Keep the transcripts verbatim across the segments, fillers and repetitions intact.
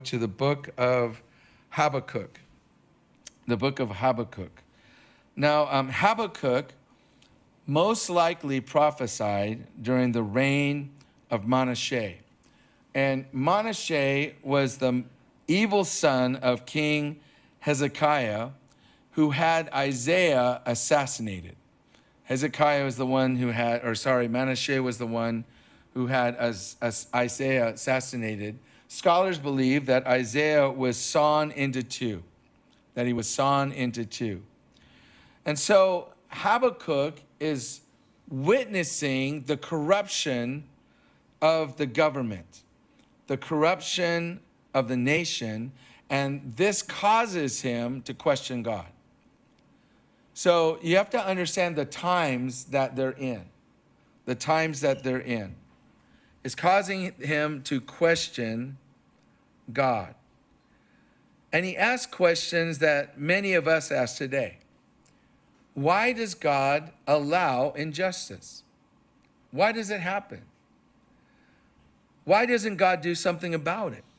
to the book of Habakkuk. The book of Habakkuk. Now, um, Habakkuk most likely prophesied during the reign of Manasseh. And Manasseh was the evil son of King Hezekiah, who had Isaiah assassinated. Hezekiah was the one who had, or sorry, Manasseh was the one who had as, as Isaiah assassinated. Scholars believe that Isaiah was sawn into two, that he was sawn into two. And so Habakkuk is witnessing the corruption of the government, the corruption of the nation, and this causes him to question God. So you have to understand the times that they're in, the times that they're in. It's causing him to question God. And he asks questions that many of us ask today. Why does God allow injustice? Why does it happen? Why doesn't God do something about it?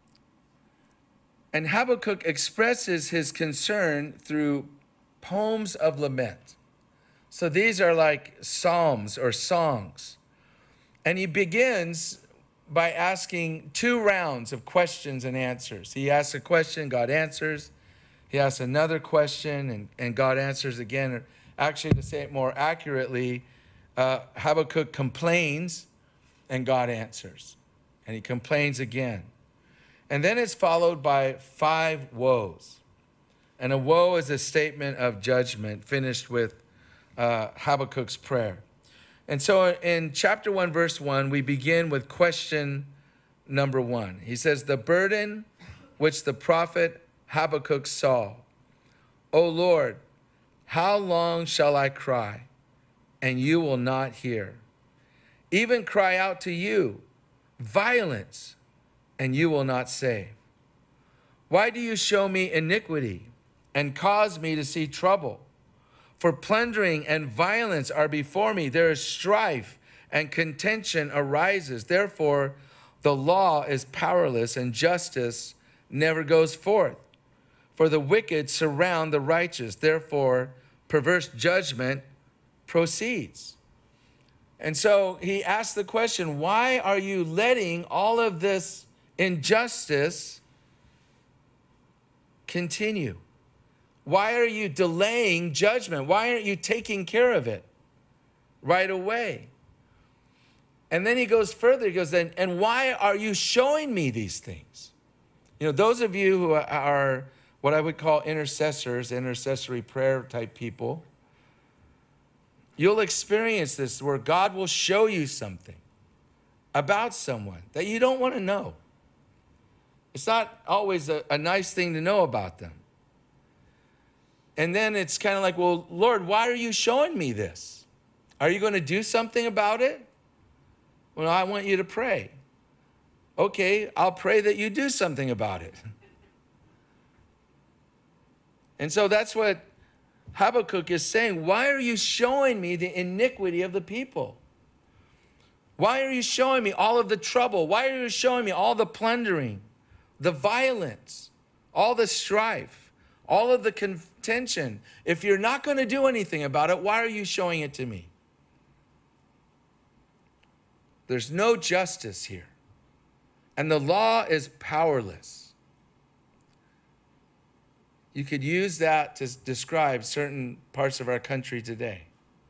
And Habakkuk expresses his concern through poems of lament. So these are like psalms or songs. And he begins by asking two rounds of questions and answers. He asks a question, God answers. He asks another question, and, and God answers again. Actually, to say it more accurately, uh, Habakkuk complains, and God answers. And he complains again. And then it's followed by five woes. And a woe is a statement of judgment finished with uh, Habakkuk's prayer. And so in chapter one, verse one, we begin with question number one. He says, the burden which the prophet Habakkuk saw. O Lord, how long shall I cry, and you will not hear? Even cry out to you, violence, and you will not save. Why do you show me iniquity and cause me to see trouble? For plundering and violence are before me. There is strife and contention arises. Therefore, the law is powerless and justice never goes forth. For the wicked surround the righteous. Therefore, perverse judgment proceeds. And so he asks the question, why are you letting all of this injustice continue? Why are you delaying judgment? Why aren't you taking care of it right away? And then he goes further. He goes, and, and why are you showing me these things? You know, those of you who are what I would call intercessors, intercessory prayer type people, you'll experience this where God will show you something about someone that you don't want to know. It's not always a, a nice thing to know about them. And then it's kind of like, well, Lord, why are you showing me this? Are you going to do something about it? Well, I want you to pray. Okay, I'll pray that you do something about it. And so that's what Habakkuk is saying. Why are you showing me the iniquity of the people? Why are you showing me all of the trouble? Why are you showing me all the plundering, the violence, all the strife, all of the contention? If you're not going to do anything about it, why are you showing it to me? There's no justice here. And the law is powerless. You could use that to describe certain parts of our country today.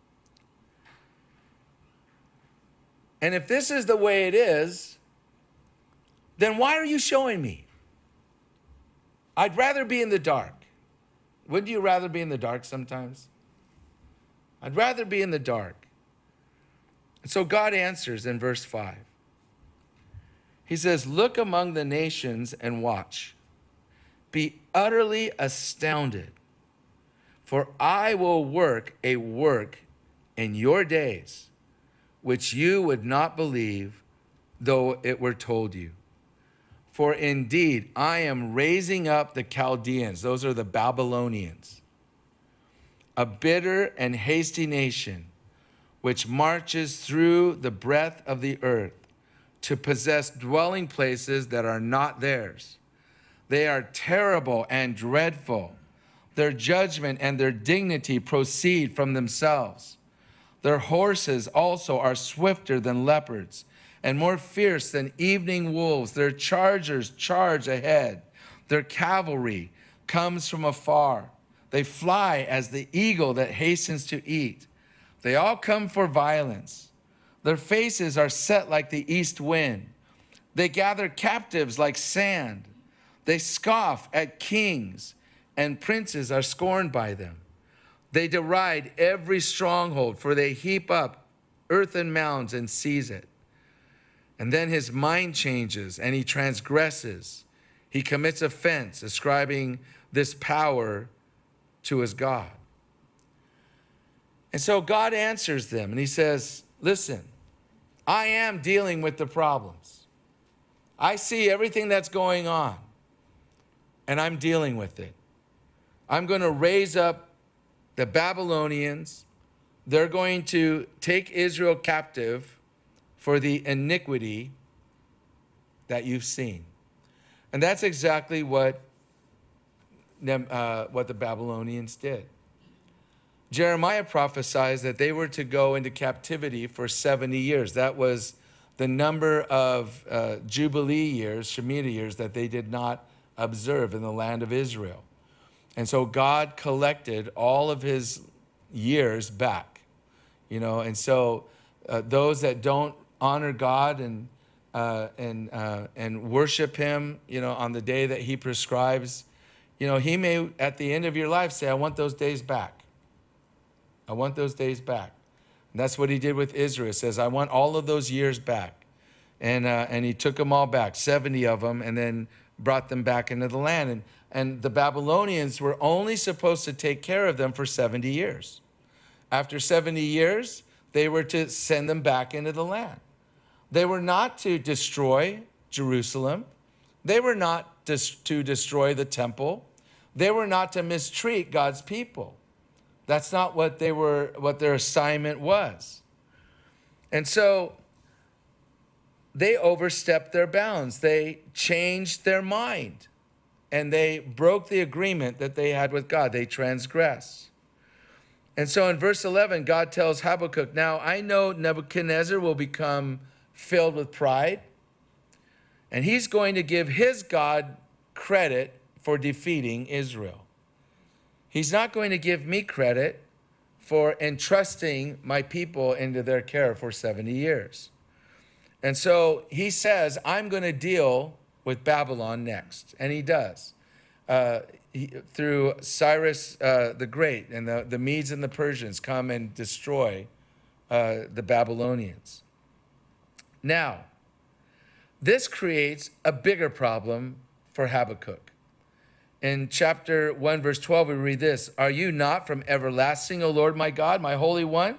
And if this is the way it is, then why are you showing me? I'd rather be in the dark. Wouldn't you rather be in the dark sometimes? I'd rather be in the dark. And so God answers in verse five. He says, look among the nations and watch. Be utterly astounded, for I will work a work in your days, which you would not believe, though it were told you. For indeed, I am raising up the Chaldeans, those are the Babylonians, a bitter and hasty nation, which marches through the breadth of the earth to possess dwelling places that are not theirs. They are terrible and dreadful. Their judgment and their dignity proceed from themselves. Their horses also are swifter than leopards and more fierce than evening wolves. Their chargers charge ahead. Their cavalry comes from afar. They fly as the eagle that hastens to eat. They all come for violence. Their faces are set like the east wind. They gather captives like sand. They scoff at kings, and princes are scorned by them. They deride every stronghold, for they heap up earthen mounds and seize it. And then his mind changes, and he transgresses. He commits offense, ascribing this power to his God. And so God answers them, and he says, listen, I am dealing with the problems. I see everything that's going on, and I'm dealing with it. I'm going to raise up the Babylonians. They're going to take Israel captive for the iniquity that you've seen. And that's exactly what, uh, what the Babylonians did. Jeremiah prophesies that they were to go into captivity for seventy years. That was the number of uh, Jubilee years, Shemitah years, that they did not observe in the land of Israel. And so God collected all of his years back, you know, and so uh, those that don't honor God and uh, and uh, and worship him, you know, on the day that he prescribes, you know, he may at the end of your life say, I want those days back. I want those days back. And that's what he did with Israel. He says, I want all of those years back. And uh, and he took them all back, seventy of them, and then brought them back into the land. And, and the Babylonians were only supposed to take care of them for seventy years. After seventy years, they were to send them back into the land. They were not to destroy Jerusalem. They were not to destroy the temple. They were not to mistreat God's people. That's not what they were, what their assignment was. And so they overstepped their bounds. They changed their mind, and they broke the agreement that they had with God. They transgressed. And so in verse eleven, God tells Habakkuk, now I know Nebuchadnezzar will become filled with pride, and he's going to give his God credit for defeating Israel. He's not going to give me credit for entrusting my people into their care for seventy years. And so he says, I'm going to deal with Babylon next. And he does. Uh, he, through Cyrus uh, the Great, and the, the Medes and the Persians come and destroy uh, the Babylonians. Now, this creates a bigger problem for Habakkuk. In chapter one, verse twelve, we read this, are you not from everlasting, O Lord my God, my Holy One?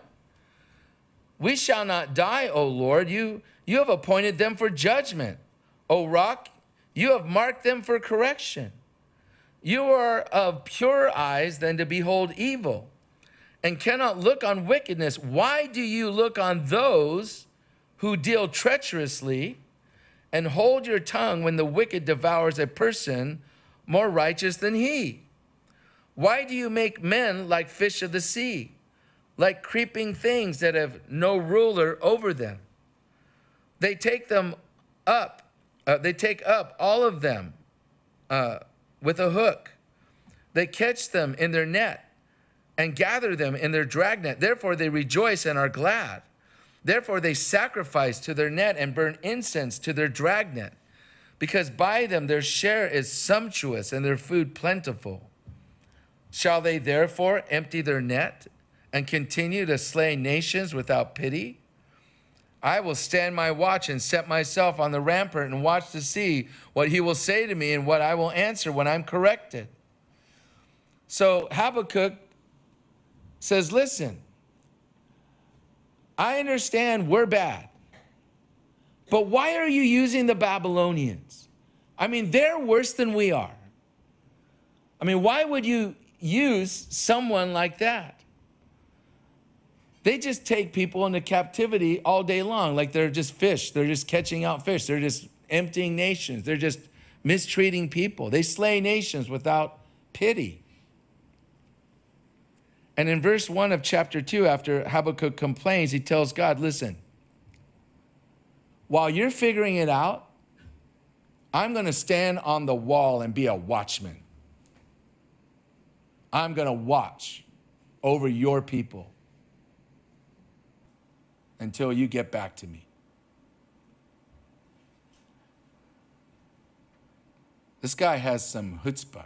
We shall not die, O Lord. You, you have appointed them for judgment. O Rock, you have marked them for correction. You are of purer eyes than to behold evil, and cannot look on wickedness. Why do you look on those who deal treacherously, and hold your tongue when the wicked devours a person more righteous than he? Why do you make men like fish of the sea, like creeping things that have no ruler over them? They take them up, uh, they take up all of them uh, with a hook. They catch them in their net and gather them in their dragnet. Therefore they rejoice and are glad. Therefore they sacrifice to their net and burn incense to their dragnet, because by them their share is sumptuous and their food plentiful. Shall they therefore empty their net and continue to slay nations without pity? I will stand my watch and set myself on the rampart and watch to see what he will say to me and what I will answer when I'm corrected. So Habakkuk says, listen, I understand we're bad, but why are you using the Babylonians? I mean, they're worse than we are. I mean, why would you use someone like that? They just take people into captivity all day long, like they're just fish. They're just catching out fish. They're just emptying nations. They're just mistreating people. They slay nations without pity. And in verse one of chapter two, after Habakkuk complains, he tells God, listen, while you're figuring it out, I'm going to stand on the wall and be a watchman. I'm going to watch over your people until you get back to me. This guy has some chutzpah.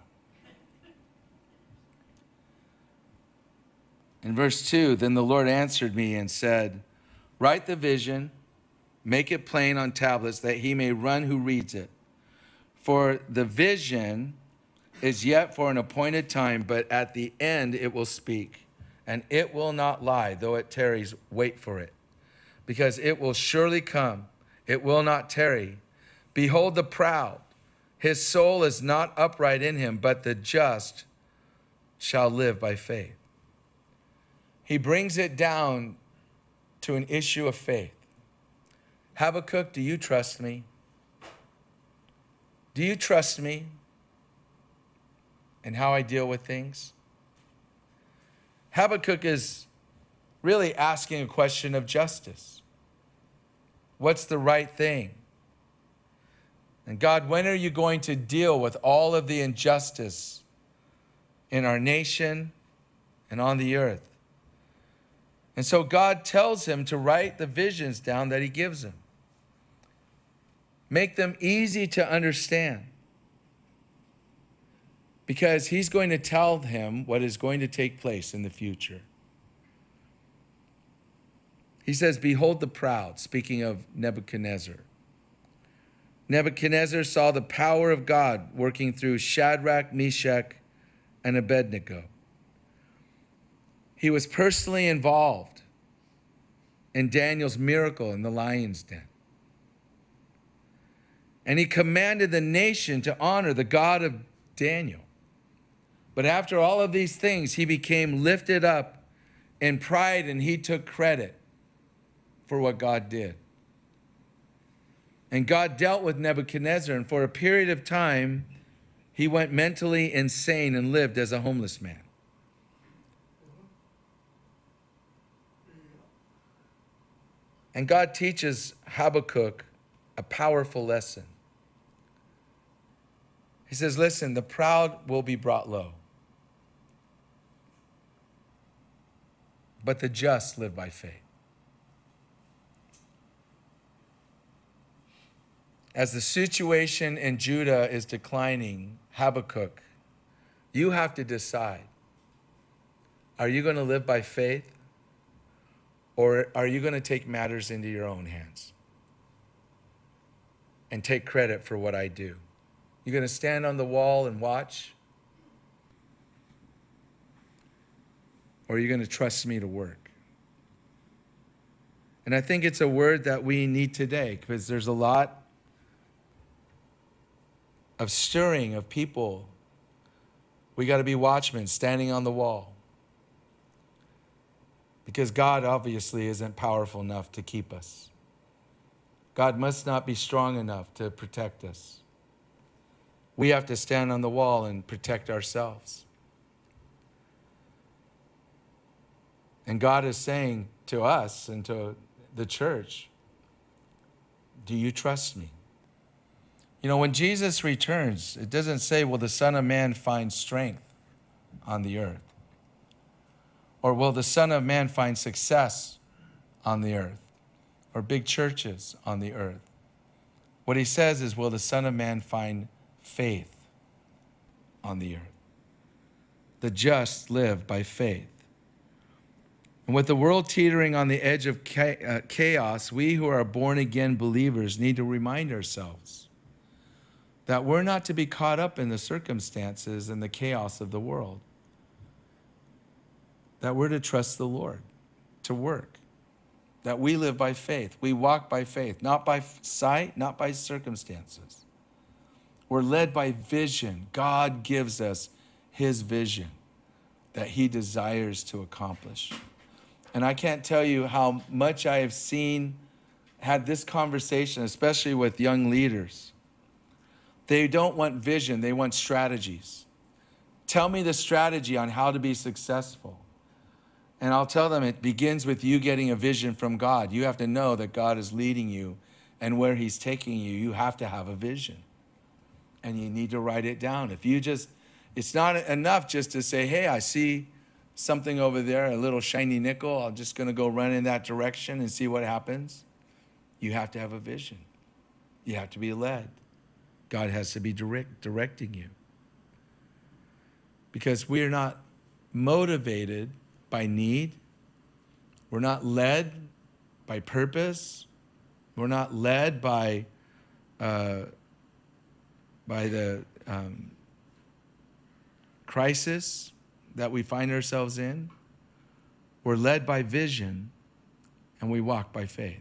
In verse two, then the Lord answered me and said, write the vision, make it plain on tablets that he may run who reads it. For the vision is yet for an appointed time, but at the end it will speak, and it will not lie, though it tarries, wait for it. Because it will surely come, it will not tarry. Behold the proud, his soul is not upright in him, but the just shall live by faith. He brings it down to an issue of faith. Habakkuk, do you trust me? Do you trust me in how I deal with things? Habakkuk is really asking a question of justice. What's the right thing? And God, when are you going to deal with all of the injustice in our nation and on the earth? And so God tells him to write the visions down that he gives him. Make them easy to understand. Because he's going to tell him what is going to take place in the future. He says, behold the proud, speaking of Nebuchadnezzar. Nebuchadnezzar saw the power of God working through Shadrach, Meshach, and Abednego. He was personally involved in Daniel's miracle in the lion's den. And he commanded the nation to honor the God of Daniel. But after all of these things, he became lifted up in pride, and he took credit for what God did. And God dealt with Nebuchadnezzar, and for a period of time, he went mentally insane and lived as a homeless man. And God teaches Habakkuk a powerful lesson. He says, listen, the proud will be brought low, but the just live by faith. As the situation in Judah is declining, Habakkuk, you have to decide, are you going to live by faith, or are you going to take matters into your own hands and take credit for what I do? You're going to stand on the wall and watch? Or are you going to trust me to work? And I think it's a word that we need today, because there's a lot of stirring of people. We got to be watchmen standing on the wall. Because God obviously isn't powerful enough to keep us. God must not be strong enough to protect us. We have to stand on the wall and protect ourselves. And God is saying to us and to the church, do you trust me? You know, when Jesus returns, it doesn't say, will the Son of Man find strength on the earth? Or will the Son of Man find success on the earth? Or big churches on the earth? What he says is, will the Son of Man find faith on the earth? The just live by faith. And with the world teetering on the edge of chaos, we who are born again believers need to remind ourselves that we're not to be caught up in the circumstances and the chaos of the world. That we're to trust the Lord to work. That we live by faith. We walk by faith, not by sight, not by circumstances. We're led by vision. God gives us his vision that he desires to accomplish. And I can't tell you how much I have seen, had this conversation, especially with young leaders, They don't want vision, they want strategies. Tell me the strategy on how to be successful. And I'll tell them it begins with you getting a vision from God. You have to know that God is leading you and where he's taking you. You have to have a vision. And you need to write it down. If you just, it's not enough just to say, hey, I see something over there, a little shiny nickel. I'm just going to go run in that direction and see what happens. You have to have a vision. You have to be led. God has to be direct, directing you. Because we are not motivated by need. We're not led by purpose. We're not led by, uh, by the um, crisis that we find ourselves in. We're led by vision, and we walk by faith.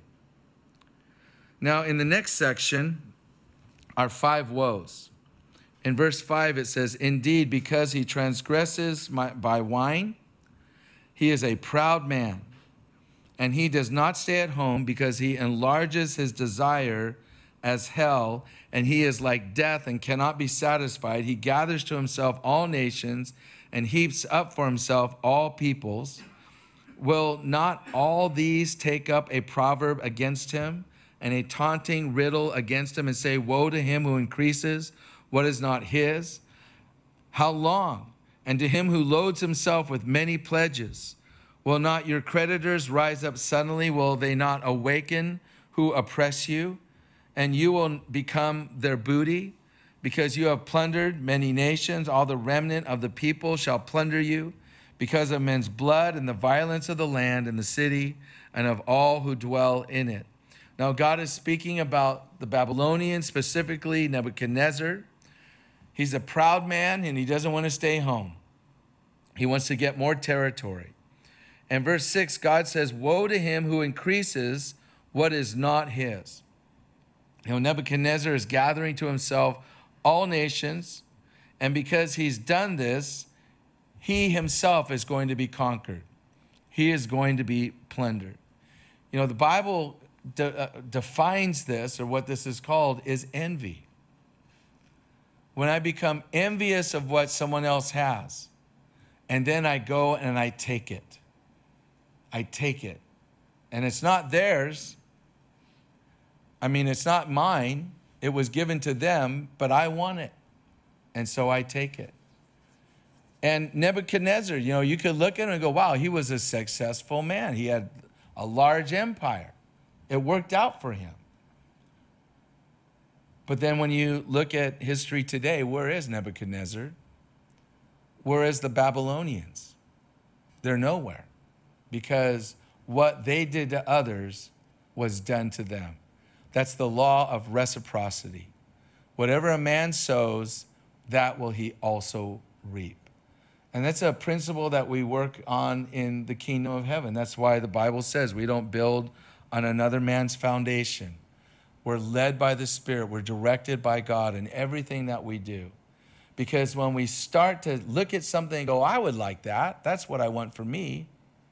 Now, in the next section are five woes. In verse five, it says, indeed, because he transgresses my, by wine, he is a proud man, and he does not stay at home because he enlarges his desire as hell, and he is like death and cannot be satisfied. He gathers to himself all nations and heaps up for himself all peoples. Will not all these take up a proverb against him and a taunting riddle against him and say, woe to him who increases what is not his? How long? And to him who loads himself with many pledges, will not your creditors rise up suddenly? Will they not awaken who oppress you? And you will become their booty, because you have plundered many nations. All the remnant of the people shall plunder you, because of men's blood and the violence of the land and the city and of all who dwell in it. Now God is speaking about the Babylonians, specifically Nebuchadnezzar. He's a proud man, and he doesn't want to stay home. He wants to get more territory. And verse six, God says, woe to him who increases what is not his. You know, Nebuchadnezzar is gathering to himself all nations, and because he's done this, he himself is going to be conquered. He is going to be plundered. You know, the Bible de- uh, defines this, or what this is called, is envy. When I become envious of what someone else has, and then I go and I take it. I take it. And it's not theirs. I mean, it's not mine. It was given to them, but I want it. And so I take it. And Nebuchadnezzar, you know, you could look at him and go, wow, he was a successful man. He had a large empire. It worked out for him. But then when you look at history today, where is Nebuchadnezzar? Where is the Babylonians? They're nowhere, because what they did to others was done to them. That's the law of reciprocity. Whatever a man sows, that will he also reap. And that's a principle that we work on in the kingdom of heaven. That's why the Bible says we don't build on another man's foundation. We're led by the Spirit. We're directed by God in everything that we do. Because when we start to look at something and go, I would like that. That's what I want for me.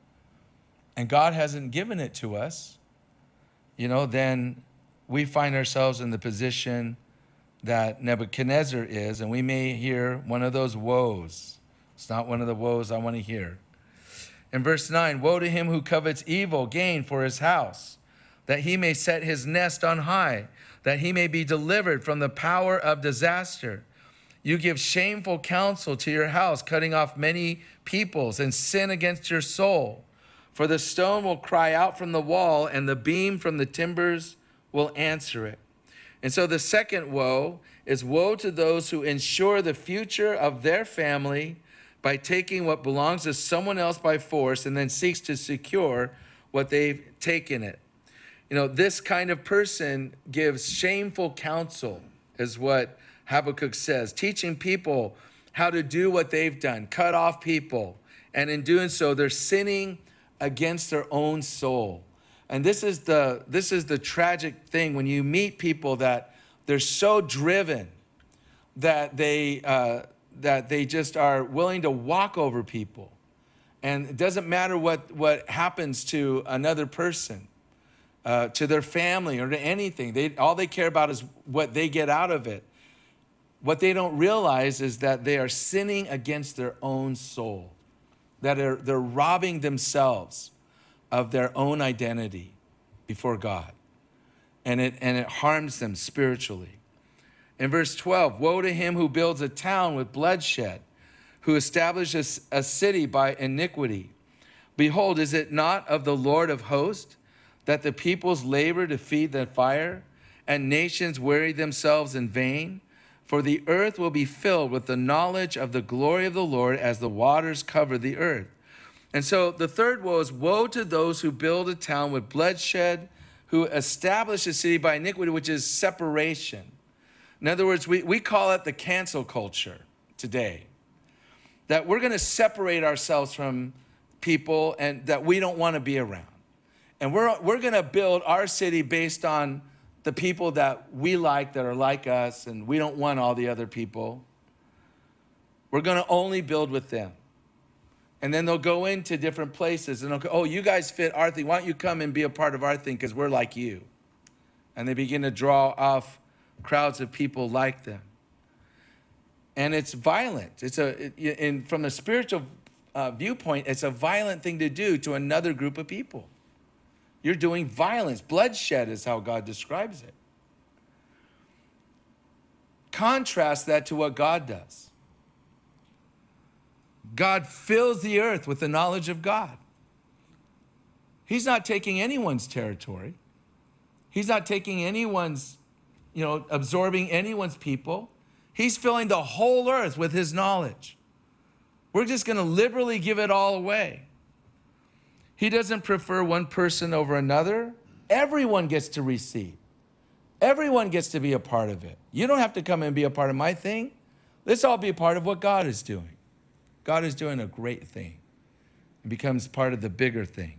And God hasn't given it to us, you know, then we find ourselves in the position that Nebuchadnezzar is, and we may hear one of those woes. It's not one of the woes I want to hear. In verse nine, woe to him who covets evil gain for his house, that he may set his nest on high, that he may be delivered from the power of disaster. You give shameful counsel to your house, cutting off many peoples, and sin against your soul. For the stone will cry out from the wall, and the beam from the timbers will answer it. And so the second woe is woe to those who ensure the future of their family by taking what belongs to someone else by force and then seeks to secure what they've taken it. You know, this kind of person gives shameful counsel, is what Habakkuk says, teaching people how to do what they've done, cut off people. And in doing so, they're sinning against their own soul. And this is the, this is the tragic thing when you meet people that they're so driven that they, uh, that they just are willing to walk over people. And it doesn't matter what, what happens to another person. Uh, to their family or to anything. They, all they care about is what they get out of it. what they don't realize is that they are sinning against their own soul, that are, they're robbing themselves of their own identity before God. And it, and it harms them spiritually. In verse twelve, woe to him who builds a town with bloodshed, who establishes a city by iniquity. Behold, is it not of the Lord of hosts that the peoples labor to feed the fire, and nations weary themselves in vain? For the earth will be filled with the knowledge of the glory of the Lord as the waters cover the earth. And so the third woe is, woe to those who build a town with bloodshed, who establish a city by iniquity, which is separation. In other words, we, we call it the cancel culture today. That we're going to separate ourselves from people and that we don't want to be around. And we're, we're going to build our city based on the people that we like, that are like us, and we don't want all the other people. We're going to only build with them. And then they'll go into different places and they'll go, oh, you guys fit our thing. Why don't you come and be a part of our thing because we're like you? And they begin to draw off crowds of people like them. And it's violent. It's a, it, in, from a spiritual uh, viewpoint, it's a violent thing to do to another group of people. You're doing violence. Bloodshed is how God describes it. Contrast that to what God does. God fills the earth with the knowledge of God. He's not taking anyone's territory. He's not taking anyone's, you know, absorbing anyone's people. He's filling the whole earth with his knowledge. We're just going to liberally give it all away. He doesn't prefer one person over another. Everyone gets to receive. Everyone gets to be a part of it. You don't have to come and be a part of my thing. Let's all be a part of what God is doing. God is doing a great thing. It becomes part of the bigger thing.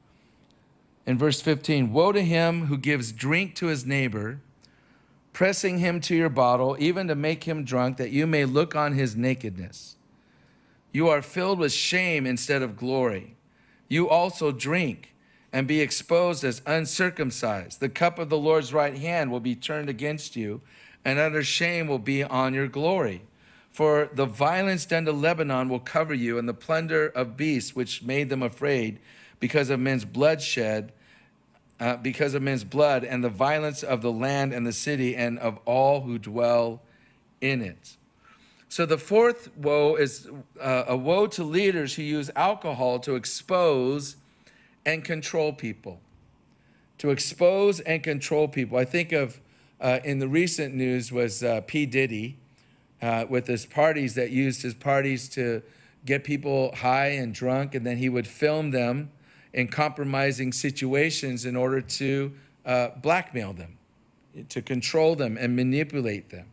In verse fifteen, woe to him who gives drink to his neighbor, pressing him to your bottle, even to make him drunk, that you may look on his nakedness. You are filled with shame instead of glory. You also drink and be exposed as uncircumcised. The cup of the Lord's right hand will be turned against you, and utter shame will be on your glory. For the violence done to Lebanon will cover you, and the plunder of beasts which made them afraid because of men's bloodshed, uh, because of men's blood, and the violence of the land and the city and of all who dwell in it. So the fourth woe is uh, a woe to leaders who use alcohol to expose and control people. To expose and control people. I think of, uh, in the recent news was uh, P. Diddy uh, with his parties that used his parties to get people high and drunk, and then he would film them in compromising situations in order to uh, blackmail them, to control them and manipulate them.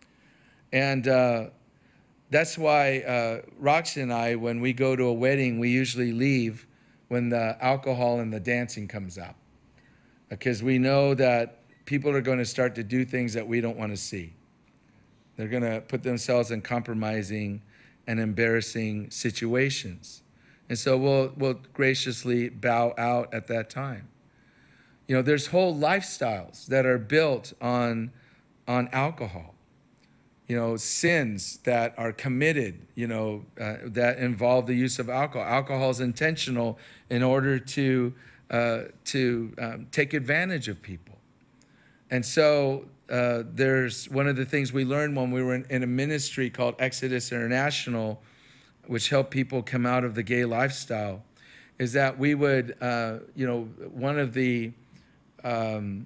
And uh, that's why uh, Roxy and I, when we go to a wedding, we usually leave when the alcohol and the dancing comes out. Because we know that people are going to start to do things that we don't want to see. They're going to put themselves in compromising and embarrassing situations. And so we'll, we'll graciously bow out at that time. You know, there's whole lifestyles that are built on, on alcohol. You know, sins that are committed, you know, uh, that involve the use of alcohol. Alcohol is intentional in order to, uh, to um, take advantage of people. And so uh, there's one of the things we learned when we were in, in a ministry called Exodus International, which helped people come out of the gay lifestyle, is that we would, uh, you know, one of the um,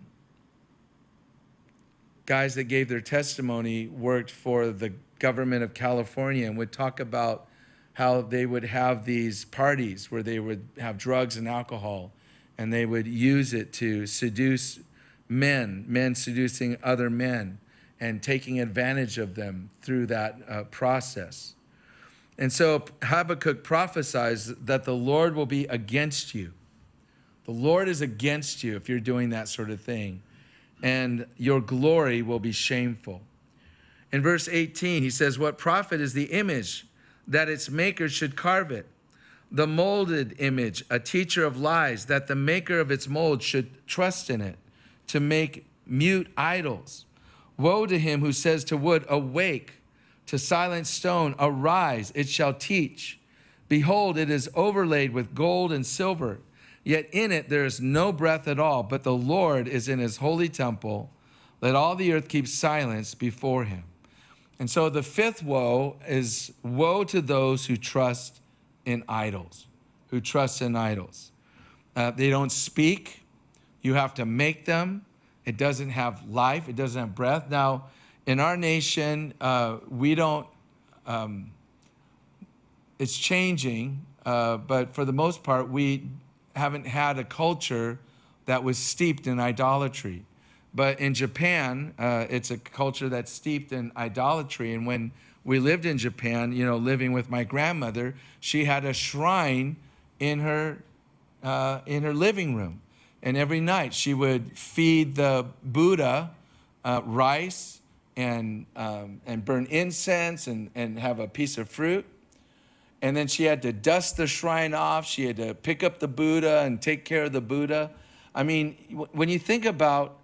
guys that gave their testimony worked for the government of California and would talk about how they would have these parties where they would have drugs and alcohol, and they would use it to seduce men, men seducing other men and taking advantage of them through that uh, process. And so Habakkuk prophesies that the Lord will be against you. The Lord is against you if you're doing that sort of thing, and your glory will be shameful. In verse eighteen, he says, what profit is the image that its maker should carve it? The molded image, a teacher of lies, that the maker of its mold should trust in it to make mute idols. Woe to him who says to wood, awake, to silent stone, arise, it shall teach. Behold, it is overlaid with gold and silver, yet in it there is no breath at all, but the Lord is in his holy temple. Let all the earth keep silence before him. And so the fifth woe is woe to those who trust in idols, who trust in idols. Uh, they don't speak. You have to make them. It doesn't have life. It doesn't have breath. Now, in our nation, uh, we don't, um, it's changing, uh, but for the most part, we haven't had a culture that was steeped in idolatry. But in Japan, uh, it's a culture that's steeped in idolatry. And when we lived in Japan, you know, living with my grandmother, she had a shrine in her, uh, in her living room. And every night she would feed the Buddha uh, rice and, um, and burn incense and, and have a piece of fruit. And then she had to dust the shrine off. She had to pick up the Buddha and take care of the Buddha. I mean, when you think about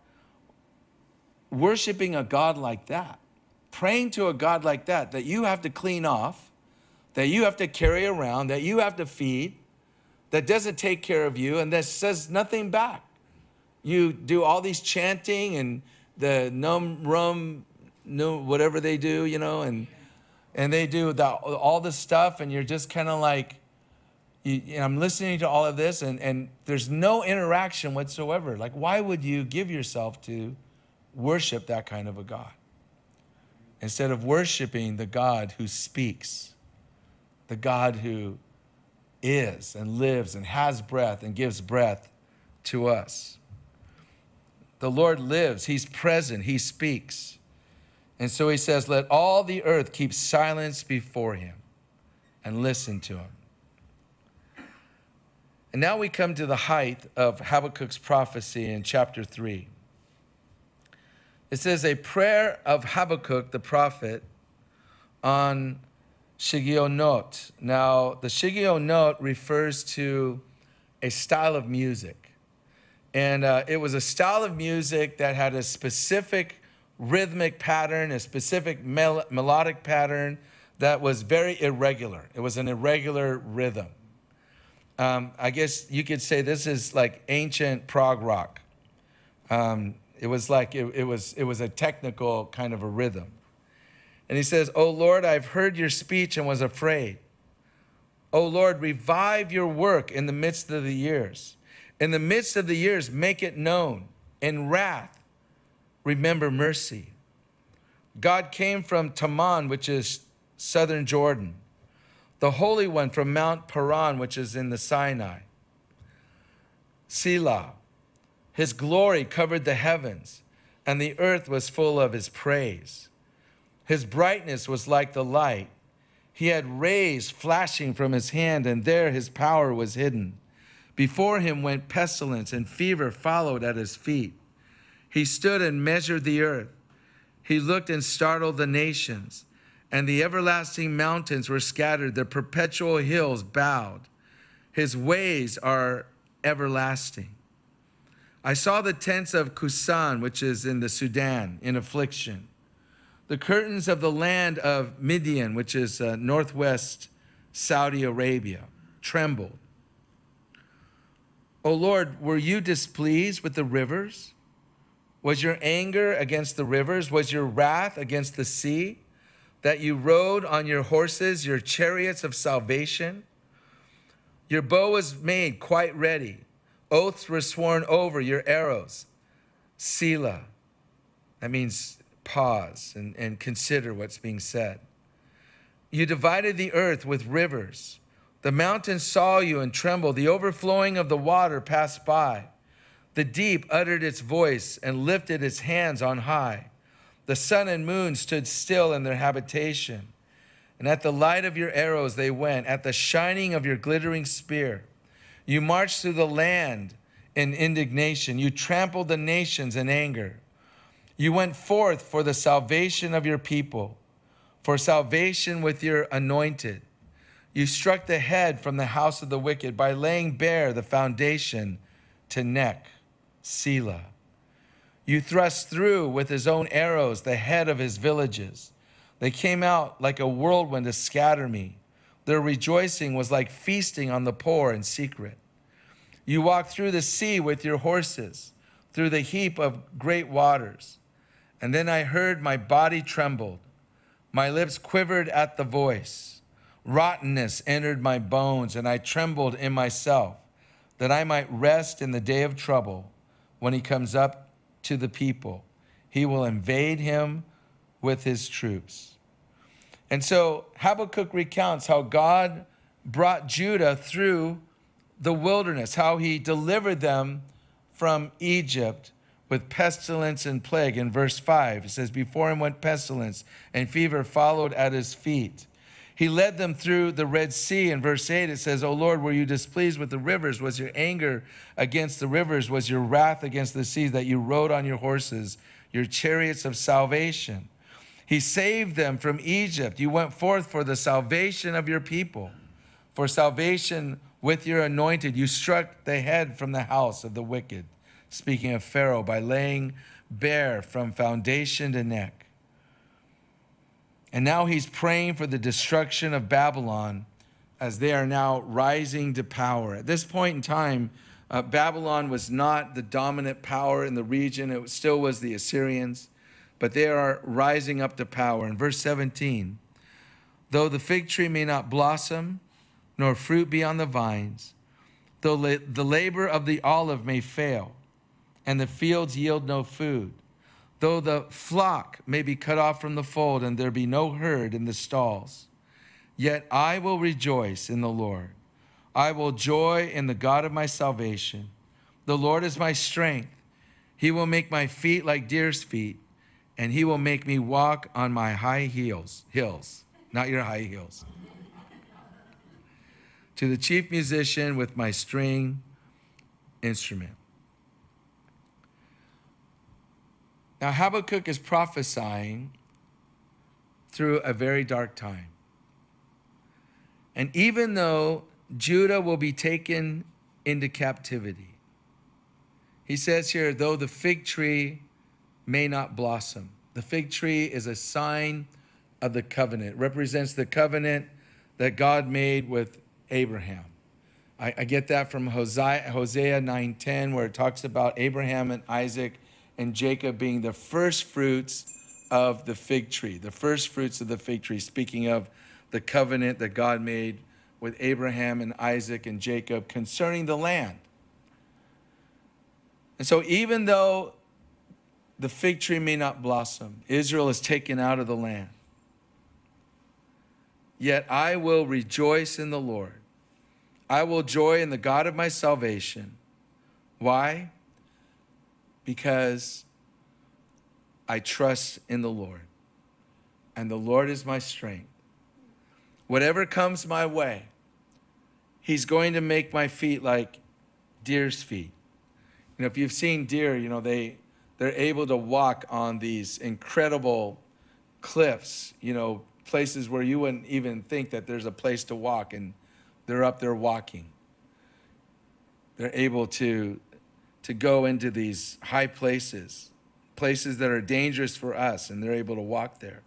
worshiping a God like that, praying to a God like that, that you have to clean off, that you have to carry around, that you have to feed, that doesn't take care of you, and that says nothing back. You do all these chanting and the num rum, no, whatever they do, you know, and and they do the, all this stuff, and you're just kind of like, you, you know, I'm listening to all of this, and, and there's no interaction whatsoever. Like, why would you give yourself to worship that kind of a God instead of worshiping the God who speaks, the God who is and lives and has breath and gives breath to us? The Lord lives, he's present, he speaks. And so he says, let all the earth keep silence before him and listen to him. And now we come to the height of Habakkuk's prophecy in chapter three. It says, a prayer of Habakkuk the prophet on Shigionot. Now, the Shigionot refers to a style of music. And uh, it was a style of music that had a specific rhythmic pattern, a specific mel melodic pattern that was very irregular. It was an irregular rhythm. Um, I guess you could say this is like ancient prog rock. Um, it was like, it, it, was, it was a technical kind of a rhythm. And he says, O Lord, I've heard your speech and was afraid. O Lord, revive your work in the midst of the years. In the midst of the years, make it known. In wrath, remember mercy. God came from Taman, which is southern Jordan. The Holy One from Mount Paran, which is in the Sinai. Selah. His glory covered the heavens, and the earth was full of his praise. His brightness was like the light. He had rays flashing from his hand, and there his power was hidden. Before him went pestilence, and fever followed at his feet. He stood and measured the earth. He looked and startled the nations, and the everlasting mountains were scattered. The perpetual hills bowed. His ways are everlasting. I saw the tents of Kusan, which is in the Sudan, in affliction. The curtains of the land of Midian, which is uh, northwest Saudi Arabia, trembled. O Lord, were you displeased with the rivers? Was your anger against the rivers? Was your wrath against the sea? That you rode on your horses, your chariots of salvation? Your bow was made quite ready. Oaths were sworn over your arrows. Selah. That means pause and, and consider what's being said. You divided the earth with rivers. The mountains saw you and trembled. The overflowing of the water passed by. The deep uttered its voice and lifted its hands on high. The sun and moon stood still in their habitation. And at the light of your arrows they went, at the shining of your glittering spear. You marched through the land in indignation. You trampled the nations in anger. You went forth for the salvation of your people, for salvation with your anointed. You struck the head from the house of the wicked by laying bare the foundation to neck. Selah. You thrust through with his own arrows the head of his villages. They came out like a whirlwind to scatter me. Their rejoicing was like feasting on the poor in secret. You walked through the sea with your horses, through the heap of great waters. And then I heard my body trembled. My lips quivered at the voice. Rottenness entered my bones, and I trembled in myself, that I might rest in the day of trouble when he comes up to the people. He will invade him with his troops. And so Habakkuk recounts how God brought Judah through the wilderness, how he delivered them from Egypt with pestilence and plague. In verse five, it says, before him went pestilence, and fever followed at his feet. He led them through the Red Sea. In verse eight, it says, O Lord, were you displeased with the rivers? Was your anger against the rivers? Was your wrath against the seas, that you rode on your horses, your chariots of salvation? He saved them from Egypt. You went forth for the salvation of your people, for salvation with your anointed. You struck the head from the house of the wicked, speaking of Pharaoh, by laying bare from foundation to neck. And now he's praying for the destruction of Babylon as they are now rising to power. At this point in time, uh, Babylon was not the dominant power in the region. It still was the Assyrians, but they are rising up to power. In verse seventeen, though the fig tree may not blossom, nor fruit be on the vines, though la- the labor of the olive may fail, and the fields yield no food, though the flock may be cut off from the fold, and there be no herd in the stalls, yet I will rejoice in the Lord. I will joy in the God of my salvation. The Lord is my strength. He will make my feet like deer's feet, and he will make me walk on my high heels, hills, not your high heels. To the chief musician with my string instrument. Now Habakkuk is prophesying through a very dark time. And even though Judah will be taken into captivity, he says here, though the fig tree may not blossom. The fig tree is a sign of the covenant. It represents the covenant that God made with Abraham. I, I get that from Hosea, Hosea nine ten, where it talks about Abraham and Isaac and Jacob being the first fruits of the fig tree, the first fruits of the fig tree, speaking of the covenant that God made with Abraham and Isaac and Jacob concerning the land. And so even though the fig tree may not blossom, Israel is taken out of the land, yet I will rejoice in the Lord. I will joy in the God of my salvation. Why? Because I trust in the Lord, and the Lord is my strength. Whatever comes my way, he's going to make my feet like deer's feet. You know, if you've seen deer, you know, they, they're able to walk on these incredible cliffs, you know, places where you wouldn't even think that there's a place to walk, and they're up there walking. They're able to, to go into these high places, places that are dangerous for us, and they're able to walk there.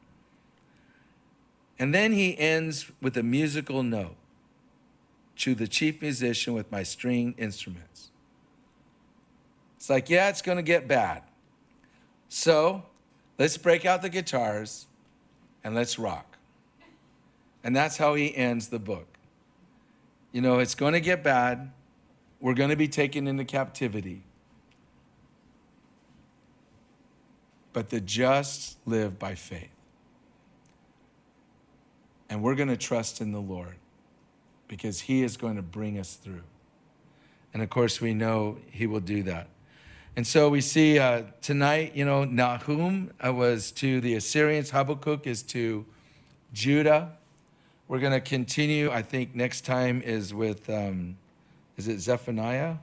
And then he ends with a musical note. To the chief musician with my string instruments. It's like, yeah, it's going to get bad. So let's break out the guitars and let's rock. And that's how he ends the book. You know, it's going to get bad. We're going to be taken into captivity. But the just live by faith. And we're going to trust in the Lord, because he is going to bring us through. And of course, we know he will do that. And so we see uh, tonight, you know, Nahum was to the Assyrians. Habakkuk is to Judah. We're going to continue. I think next time is with, um, is it Zephaniah?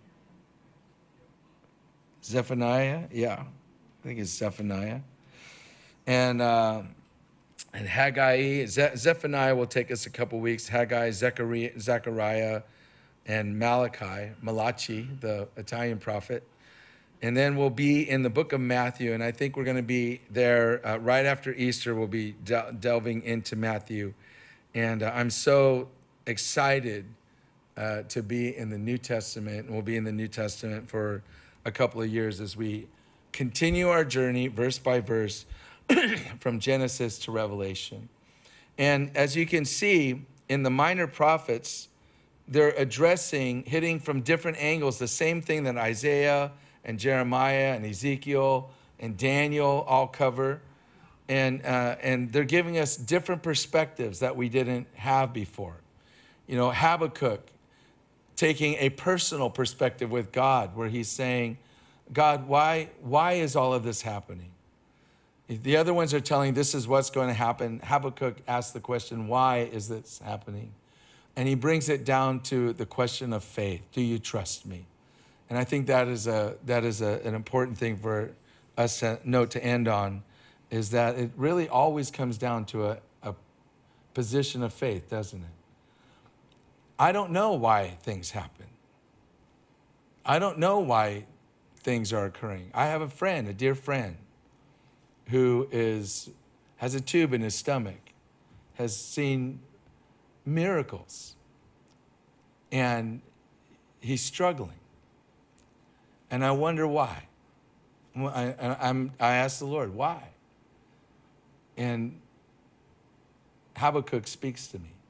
Zephaniah? Yeah, I think it's Zephaniah. And... Uh, And Haggai, Ze- Zephaniah will take us a couple weeks. Haggai, Zechariah, Zechariah, and Malachi, Malachi, the Italian prophet. And then we'll be in the book of Matthew, and I think we're going to be there uh, right after Easter. We'll be del- delving into Matthew. And uh, I'm so excited uh, to be in the New Testament, and we'll be in the New Testament for a couple of years as we continue our journey verse by verse from Genesis to Revelation. And as you can see in the minor prophets, they're addressing, hitting from different angles, the same thing that Isaiah and Jeremiah and Ezekiel and Daniel all cover. And, uh, and they're giving us different perspectives that we didn't have before. You know, Habakkuk taking a personal perspective with God, where he's saying, God, why, why is all of this happening? If the other ones are telling this is what's going to happen, Habakkuk asks the question, why is this happening? And he brings it down to the question of faith. Do you trust me? And I think that is a that is a, an important thing for us to note to end on, is that it really always comes down to a, a position of faith, doesn't it? I don't know why things happen. I don't know why things are occurring. I have a friend, a dear friend, who is has a tube in his stomach, has seen miracles, and he's struggling. And I wonder why. I, I'm, I asked the Lord, why? And Habakkuk speaks to me.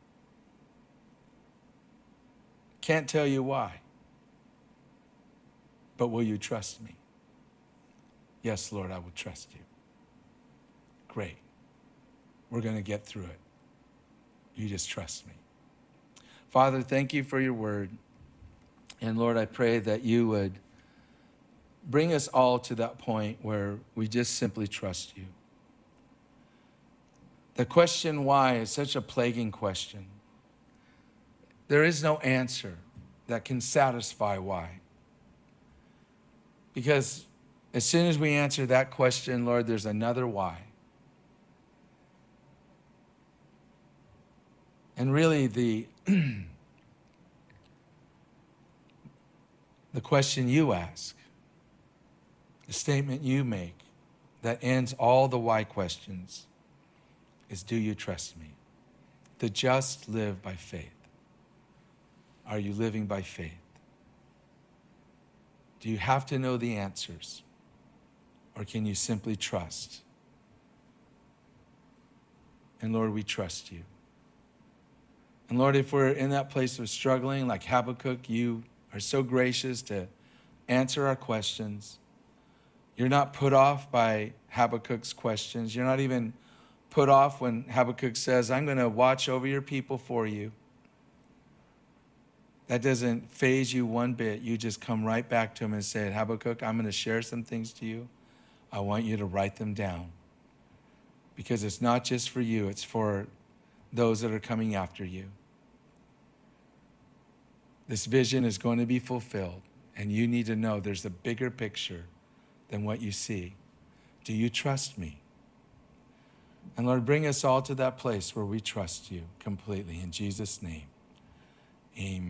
Can't tell you why, but will you trust me? Yes, Lord, I will trust you. Great. We're going to get through it. You just trust me. Father, thank you for your word. And Lord, I pray that you would bring us all to that point where we just simply trust you. The question why is such a plaguing question. There is no answer that can satisfy why. Because as soon as we answer that question, Lord, there's another why. And really the, the question you ask, the statement you make that ends all the why questions is, do you trust me? The just live by faith. Are you living by faith? Do you have to know the answers, or can you simply trust? And Lord, we trust you. And Lord, if we're in that place of struggling like Habakkuk, you are so gracious to answer our questions. You're not put off by Habakkuk's questions. You're not even put off when Habakkuk says, I'm going to watch over your people for you. That doesn't faze you one bit. You just come right back to him and say, Habakkuk, I'm going to share some things to you. I want you to write them down. Because it's not just for you, it's for those that are coming after you. This vision is going to be fulfilled, and you need to know there's a bigger picture than what you see. Do you trust me? And Lord, bring us all to that place where we trust you completely. In Jesus' name, amen.